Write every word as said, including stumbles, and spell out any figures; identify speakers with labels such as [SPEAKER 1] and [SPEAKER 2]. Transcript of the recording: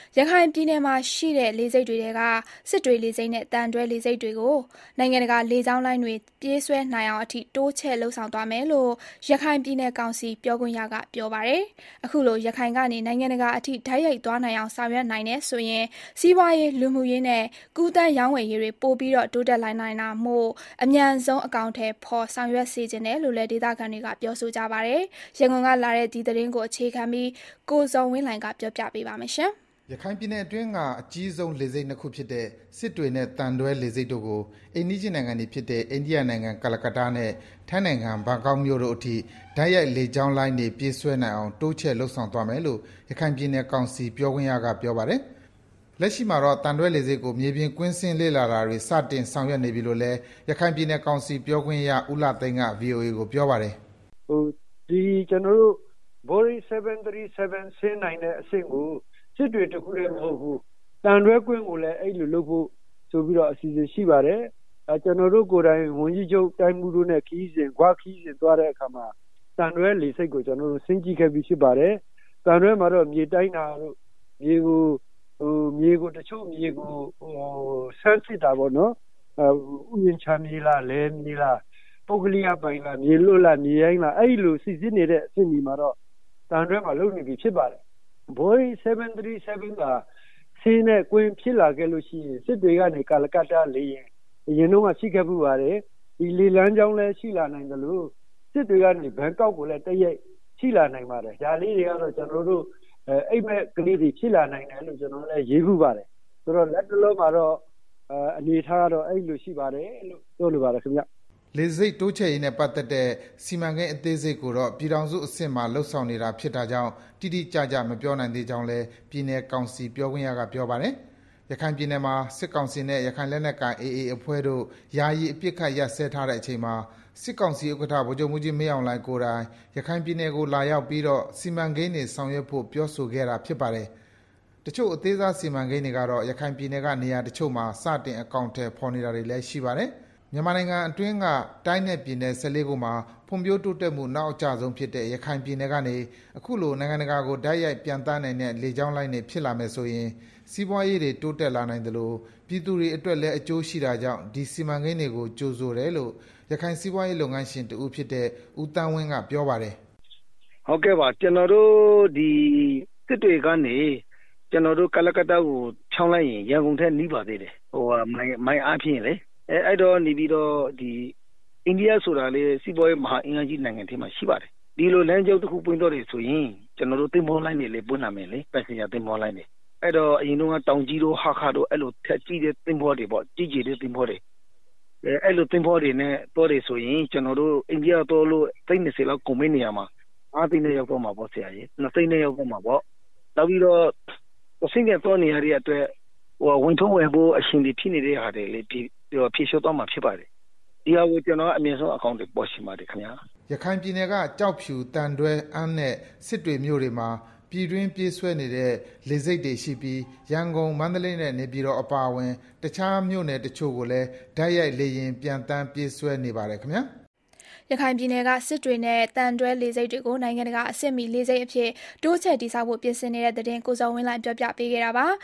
[SPEAKER 1] ရခိုင်ပြည်နယ်မှာရှိတဲ့လေဆိပ်တွေကစစ်တွေလေဆိပ်နဲ့တန်တွဲလေဆိပ်တွေကိုနိုင်ငံတကာလေကြောင်းလိုင်းတွေပြေးဆွဲနိုင်အောင်အထိတိုးချဲ့လုပ်ဆောင်သွားမယ်လို့ရခိုင်ပြည်နယ်ကောင်စီပြောခွင့်ရကပြောပါတယ်။အခုလိုရခိုင်ကနေနိုင်ငံတကာအထိဓာတ်ရိုက်သွားနိုင်အောင်ဆောင်ရွက်နိုင်တယ်ဆိုရင်စီးပွားရေးလူမှုရေးနဲ့ကူးသန်းရောင်းဝယ်ရေးတွေပိုပြီးတော့တိုးတက်လာနိုင်တာမို့အမြန်ဆုံးအကောင့်ထဲပေါ်ဆောင်ရွက်စေခြင်းတယ်လို့လည်းဒေသခံတွေကပြောဆိုကြပါတယ်။ရန်ကုန်ကလာတဲ့ဒီသတင်းကိုအခြေခံပြီးကိုဇော်ဝင်းလှိုင်ကပြောပြပေးပါမယ်ရှင်
[SPEAKER 2] ။ရခိုင်ပြည်နယ်အတွင်းကအကြီးဆုံးလေဆိပ်နှစ်ခုဖြစ်တဲ့စစ်တွေနဲ့တန်တွဲလေဆိပ်တို့ကိုအိန္ဒိယနိုင်ငံတွေဖြစ်တဲ့အိန္ဒိယနိုင်ငံကလကတ္တာနဲ့ထိုင်းနိုင်ငံဘန်ကောက်မြို့တို့အထိဓာတ်ရိုက်လေကြောင်းလိုင်းတွေပြေးဆွဲနိုင်အောင်တိုးချဲ့လှုပ်ဆောင်သွားမယ်လို့ရခိုင်ပြည်နယ်ကောင်စီပြောခွင့်ရကပြောပါတယ်။လက်ရှိမှာတော့တန်တွဲလေဆိပ်ကိုမြေပြင်ကွင်းဆင်းလေ့လာတာတွေစတင်ဆောင်ရွက်နေပြီလို့လည်းရခိုင်ပြည်နယ်ကောင်စီပြောခွင့်ရဦးလှသိန်းက ဗွီအိုအေ ကိုပြောပါတယ်
[SPEAKER 3] ။ဟိုဒီကျွန်တော်တို့ Boeing seven thirty-seven ဆင်းနိုင်တဲ့အဆင့်ကိုစစ်တွေတခုလည်းမဟုတ်ဘူးတန်တွဲကွင်းကိုလည်းအဲ့လိုလုပ်ဖို့ဆိုပြီးတော့အစီအစဉ်ရှိပါတယ်အဲကျွန်တော်တို့ကိုယ်တိုင်ဝန်ကြီးချုပ်တိုင်းမှုတို့နဲ့ခီးစဉ်ခွာခီးစဉ်သွားတဲ့အခါမှာတန်တွဲလေဆိပ်ကိုကျွန်တော်တို့ဆင်းကြည့်ခဲ့ပြီးဖြစ်ပါတယ်တန်တွဲမှာတော့မြေတိုင်းတာတို့မြေကိုဟိုမြေကိုတချို့မြေကိုဟိုဆန်းစစ်တာပေါ့နော်အဲဥယျာဉ်ချမ်းမြေလားလဲမြေလားပုဂ္ဂလိကပိုင်လားမြေလွတ်လားမြေရိုင်းလားအဲ့လိုစီစစ်နေတဲ့အဆင့်ဒီမှာတော့တန်တွဲမှာလုပ်နေပြီဖြစ်ပါတယ်Boeing seven thirty-seven ကဆင်းတဲ့ကွင်းဖြစ်လာခဲ့လို့ရှိရင်စစ်တွေကနေကာလကတ္တာလေရင်အရင်တော့ရှိခဲ့မှုပါတယ်ဒီလေလမ်းကြောင်းလည်းရှိလာနိုင်တယ်လို့စစ်တွေကနေဘန်ကောက်ကိုလည်းတည့်ရိုက်ရှိလာနိုင်ပါတယ်ဒါလေးတွေကတော့ကျွန်တော်တို့အိမ်မက်ကလေးတွေဖြစ်လာနိုင်တယ်လို့ကျွန်တော်လည်းရေးခုပါတယ်ဆိုတော့လက်တလုံးမှာတော့အနေထားကတော့အဲ့လိုရှိပါတယ်လို့ပြောလိုပါတယ်ခင်ဗျ
[SPEAKER 2] လေဆိပ်တိုးချဲ့ရေးနဲ့ပတ်သက်တဲ့စီမံကိန်းအသေးစိတ်ကိုတော့ပြည်ထောင်စုအဆင့်မှာလှုပ်ဆောင်နေတာဖြစ်တာကြောင့်တိတိကျကျမပြောနိုင်သေးကြောင်းလည်းပြည်내ကောင်စီပြောခွင့်ရကပြောပါတယ်။ရခိုင်ပြည်နယ်မှာစစ်ကောင်စီနဲ့ရခိုင်လက်နက်ကိုင် အေအေ အဖွဲ့တို့ယာယီအပစ်ခတ်ရပ်စဲထားတဲ့အချိန်မှာစစ်ကောင်စီဥက္ကဋ္ဌဗိုလ်ချုပ်မှူးကြီးမင်းအောင်လှိုင်ကိုယ်တိုင်ရခိုင်ပြည်နယ်ကိုလာရောက်ပြီးတော့စီမံကိန်းတွေဆောင်ရွက်ဖို့ပြောဆိုခဲ့တာဖြစ်ပါတယ်။တချို့အသေးစားစီမံကိန်းတွေကတော့ရခိုင်ပြည်နယ်ကနေရာတချို့မှာစတင်အကောင့်ထဲပေါ်နေတာတွေလည်းရှိပါတယ်။မြန်မာနိုင်ငံအတွင်းကတိုင်းနဲ့ပြည်နယ်၁၄ခုမှာဖွံ့ဖြိုးတိုးတက်မှုနောက်အကျဆုံးဖြစ်တဲ့ရခိုင်ပြည်နယ်ကနေအခုလိုနိုင်ငံတကာကိုဓာတ်ရိုက်ပြန်တန်းနိုင်တဲ့လေကြောင်းလိုင်းတွေဖြစ်လာမယ်ဆိုရင်စီးပွားရေးတွေတိုးတက်လာနိုင်တယ်လို့ပြည်သူတွေအတွက်လည်းအကျိုးရှိတာကြောင့်ဒီစီမံကိန်းတွေကိုကြိုဆိုတယ်လို့ရခိုင်စီးပွားရေးလုပ်ငန်းရှင်တဦးဖြစ်တဲ့ဦးတန်းဝင်းကပြောပါတယ်
[SPEAKER 4] ။ဟုတ်ကဲ့ပါကျွန်တော်တို့ဒီစစ်တွေကနေကျွန်တော်တို့ကလကတ္တာကိုဖြောင်းလိုက်ရင်ရန်ကုန်ထက်နီးပါသေးတယ်။ဟိုမိုင်မိုင်အားဖြင့်လေအဲအဲ့တော့နေပြီးတော့ဒီအိန္ဒိယဆိုတာလေစီးပွားရေးမဟာအင်အားကြီးနိုင်ငံထဲမှာရှိပါတယ်ဒီလိုလမ်းကြောင်းတစ်ခုပွင့်တော့တယ်ဆိုရင်ကျွန်တော်တို့သင်္ဘောလိုင်းတွေလေပွင့်လာမယ်လေပတ်စင်ဂျာသင်္ဘောလိုင်းတွေအဲ့တော့အရင်တော့တောင်ကြီးတို့ဟာခါတို့အဲ့လိုထက်ကြီးတဲ့သင်္ဘောတွေပေါ့ကြီးကြီးတဲ့သင်္ဘောတွေအဲအဲ့လိုသင်္ဘောတွေနဲ့တော့တယ်ဆိုရင်ကျွန်တော်တို့အိန္ဒိယတော့လို့သိန်း၂၀လောက်ကုန်မနေရမှာအားသိန်းနဲ့ရောက်တော့မှာပေါ့ဆရာကြီးနှစ်သိန်းနဲ့ရောက်တော့မှာပေါ့နောက်ပြီးတော့အဆင့်ကတော့နေရတဲ့အတွက်ဟိုဝင်ထုံးဝယ်ဖို့အရှင်တွေဖြစ်နေတဲ့ဟာတွေလေဒီဖြည့်လျှော့တော့မှာဖြစ်ပါတယ်ဒီဟာကိုကျွန်တော်အမြင့်ဆုံးအကောင့်တွေပေါ်ရှိပါတယ်ခင်ဗျာ
[SPEAKER 2] ရခိုင်ပြည်နယ်ကကြောက်ဖြူတန်တွဲအမ်းနဲ့စစ်တွေမြို့တွေမှာပြည်တွင်းပြေးဆွဲနေတဲ့လေဆိပ်တွေရှိပြီးရန်ကုန်မန္တလေးနဲ့နေပြည်တော်အပါအဝင်တခြားမြို့နယ်တချို့ကိုလည်းဓာတ်ရိုက်လေရင်ပြန်တန်းပြေးဆွဲနေပါတယ်ခင်ဗျာ
[SPEAKER 1] ရခိုင်ပြည်နယ်ကစစ်တွေနဲ့တန်တွဲလေဆိပ်တွေကိုနိုင်ငံတကာအဆင့်မီလေဆိပ်အဖြစ်တိုးချဲ့တည်ဆောက်ဖို့ပြင်ဆင်နေတဲ့တဲ့တင်ကိုစောဝင်းလိုက်ပြောပြပေးခဲ့တာပါ